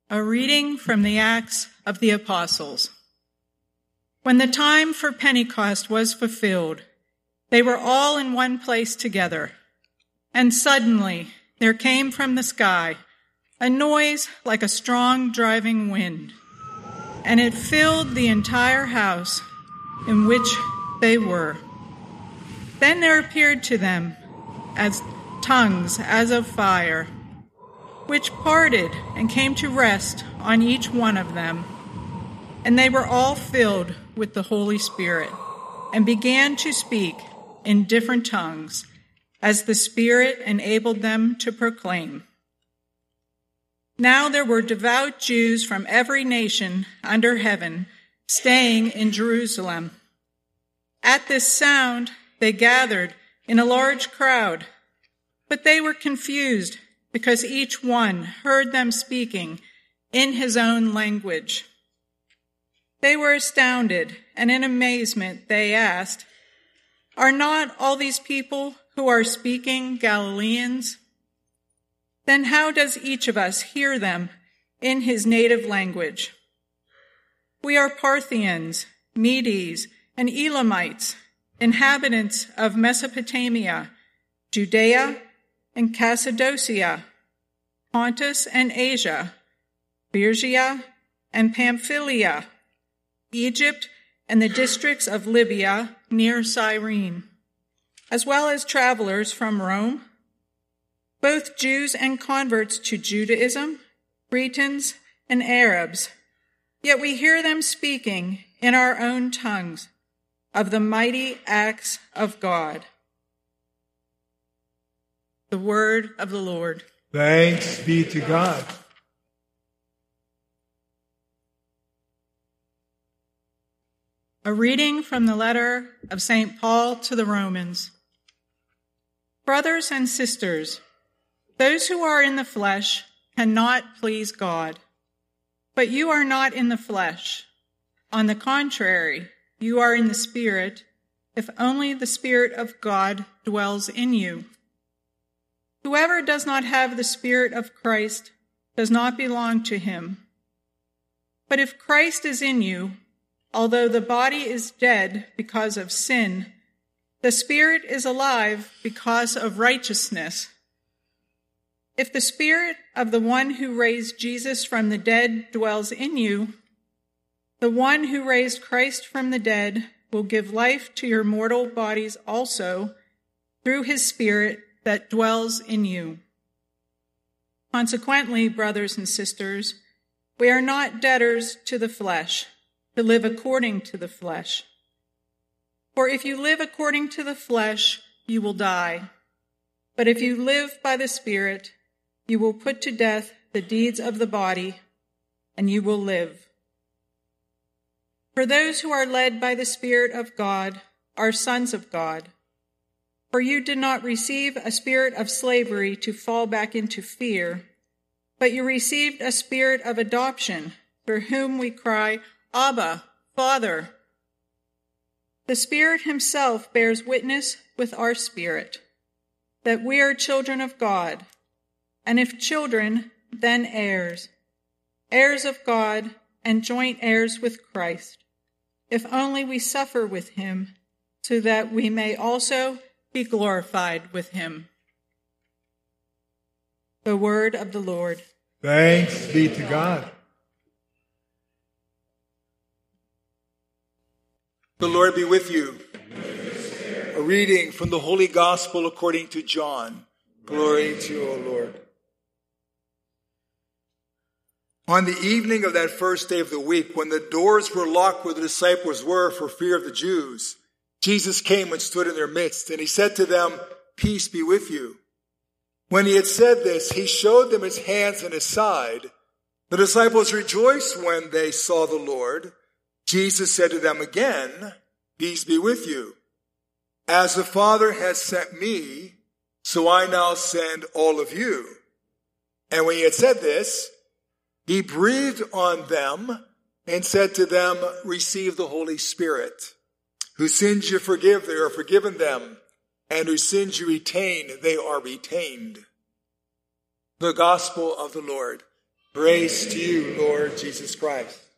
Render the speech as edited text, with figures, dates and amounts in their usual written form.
A reading from the Acts of the Apostles. When the time for Pentecost was fulfilled, they were all in one place together. And suddenly there came from the sky a noise like a strong driving wind, and it filled the entire house in which they were. Then there appeared to them as tongues as of fire, which parted and came to rest on each one of them. And they were all filled with the Holy Spirit and began to speak in different tongues as the Spirit enabled them to proclaim. Now there were devout Jews from every nation under heaven staying in Jerusalem. At this sound they gathered in a large crowd, but they were confused because each one heard them speaking in his own language. They were astounded, and in amazement they asked, "Are not all these people who are speaking Galileans? Then how does each of us hear them in his native language? We are Parthians, Medes, and Elamites, inhabitants of Mesopotamia, Judea, and Cappadocia, Pontus and Asia, Phrygia and Pamphylia, Egypt and the districts of Libya near Cyrene, as well as travelers from Rome, both Jews and converts to Judaism, Cretans and Arabs. Yet we hear them speaking in our own tongues of the mighty acts of God." The word of the Lord. Thanks be to God. A reading from the letter of St. Paul to the Romans. Brothers and sisters, those who are in the flesh cannot please God. But you are not in the flesh. On the contrary, you are in the Spirit, if only the Spirit of God dwells in you. Whoever does not have the Spirit of Christ does not belong to him. But if Christ is in you, although the body is dead because of sin, the Spirit is alive because of righteousness. If the Spirit of the one who raised Jesus from the dead dwells in you, the one who raised Christ from the dead will give life to your mortal bodies also through his Spirit that dwells in you. Consequently, brothers and sisters, we are not debtors to the flesh, to live according to the flesh. For if you live according to the flesh, you will die. But if you live by the Spirit, you will put to death the deeds of the body, and you will live. For those who are led by the Spirit of God are sons of God. For you did not receive a spirit of slavery to fall back into fear, but you received a spirit of adoption, through whom we cry, Abba, Father. The Spirit himself bears witness with our spirit that we are children of God, and if children, then heirs, heirs of God and joint heirs with Christ, if only we suffer with him, so that we may also be glorified with him. The word of the Lord. Thanks be to God. The Lord be with you. A reading from the Holy Gospel according to John. Glory to you, O Lord. On the evening of that first day of the week, when the doors were locked where the disciples were for fear of the Jews, Jesus came and stood in their midst, and he said to them, "Peace be with you." When he had said this, he showed them his hands and his side. The disciples rejoiced when they saw the Lord. Jesus said to them again, "Peace be with you. As the Father has sent me, so I now send all of you." And when he had said this, he breathed on them and said to them, "Receive the Holy Spirit. Whose sins you forgive, they are forgiven them. And whose sins you retain, they are retained." The Gospel of the Lord. Grace to you, Lord Jesus Christ.